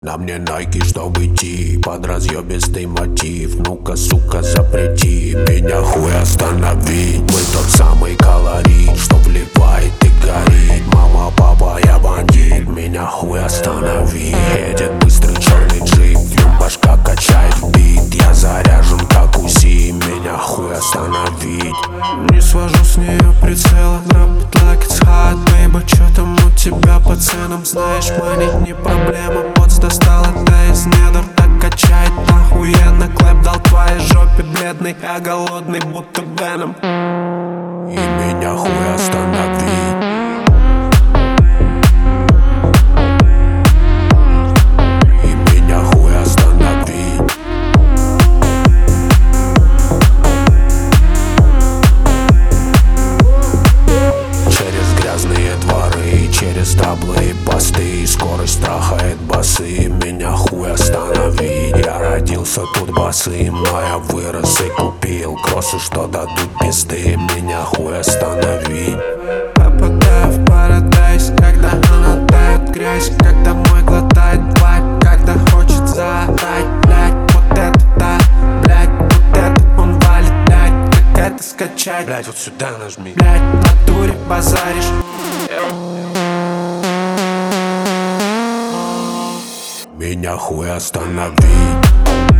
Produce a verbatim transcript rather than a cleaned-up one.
На мне найки, чтобы идти под разъебистый мотив. Ну-ка, сука, запрети меня хуй остановить. Мы тот самый колорит, что вливает и горит. Мама, папа, я бандит, меня хуй останови. Едет быстрый черный джип, в нем башка качает бит. Я заряжен как УЗИ, меня хуй остановить. Не свожу с нее прицела, drop it like it's hot, baby. Чё там у тебя по ценам, знаешь, манить не проблема. Поц достала, да из недр, так качает охуенно. Клэп дал твоей жопе бледный, я голодный, будто Веном. И меня хуй остановить. Через таблы и посты, скорость трахает басы. Меня хуй остановить. Я родился тут босым, но я вырос и купил кроссы, что дадут пизды. Меня хуй остановить. Попадаю в парадайз, когда она тает грязь, когда мой глотает вайп, когда хочет заорать, блядь. Вот это да, блядь, вот это он валит, блядь. Как это скачать, блядь, вот сюда нажми. Блядь, в натуре базаришь. Меня хуй остановить.